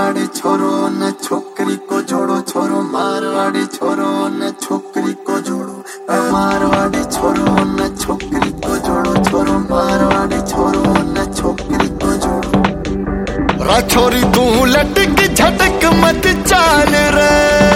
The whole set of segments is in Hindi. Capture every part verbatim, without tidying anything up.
मारवाड़ी छोरो न छोकरी को जोड़ो, छोरो मारवाड़ी छोरो न छोकरी को जोड़ो, मारवाड़ी छोरो न छोकरी को जोड़ो, छोरो मारवाड़ी छोरो न छोकरी को जोड़ो। रा छोरी तू लटक झटक मत चाल रे,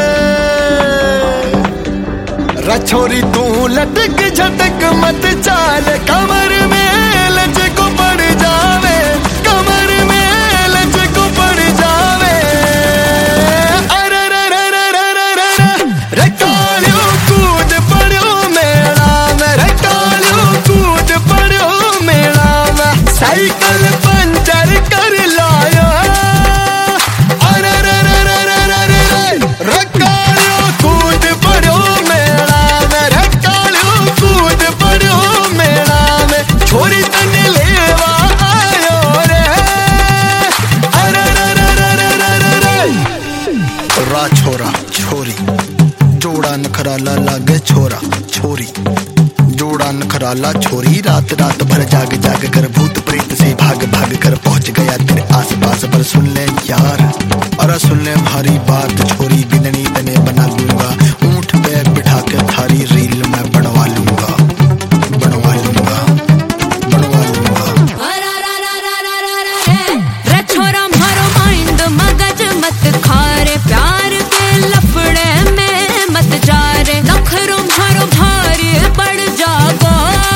रा छोरी तू लटक झटक मत चाल, कमर में लच को पड़ जावे, कमर में लच को पड़ जावे। अरे रे रे रे रे रे रे रे कालियो कूद पड़ो मेला में, रे कालियो कूद पड़ो मेला में, साइकिल पंचर कर लायो। अरे रे रे रे रे रे रे रे कालियो कूद पड़ो मेला में, रे कालियो कूद पड़ो मेला में, छोरी तने लेवा आयो रे। अरे रे रे रे रे रे रे रा छोरा छोरी जोड़ा नखराला लागे, छोरा छोरी जोड़ा नखराला छोरी, रात रात भर जाग जाग कर भूत प्रेत से भाग भाग कर पहुंच गया तेरे आस पास। पर सुन ले यार, अरे सुन ले भारी बात छोरी, बिंदनी तने बना लूंगा, ऊंट पे बिठा के थारी रील में बनवा लूंगा, बनवा लूंगा, बनवा लूंगा। रे छोरा मारो माइंड मगज मत खा रे, प्यार के लफड़े में मत जा रे, नखरो मारो भारी पड़ जागो।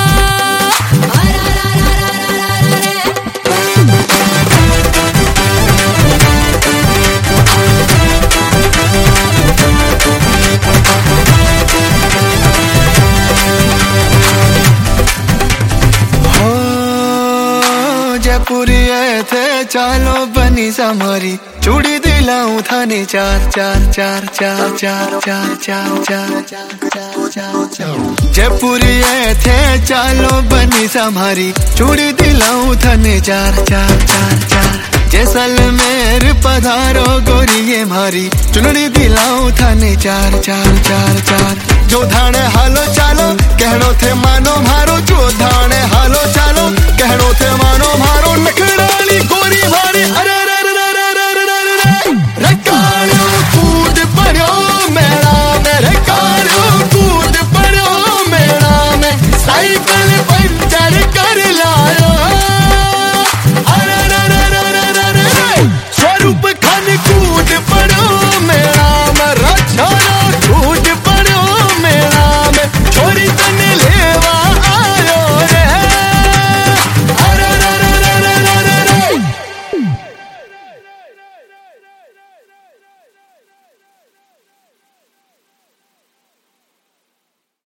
जयपुरी थे चालो बनी समारी, चूड़ी दिलाऊं थाने चार चार चार चार चार चार चार चार चार। जयपुरी थे चालो बनी समारी, चूड़ी दिलाऊं थाने चार चार चार चार। जैसलमेर पधारो गोरी ये मारी, चुनरी दिलाऊं थाने चार चार चार चार। जो धाने हालो चालो कहनो थे मानो मारो, जो धाने हालो चालो कहनो थे मानो मारो, नखराली गोरी मारी। अरे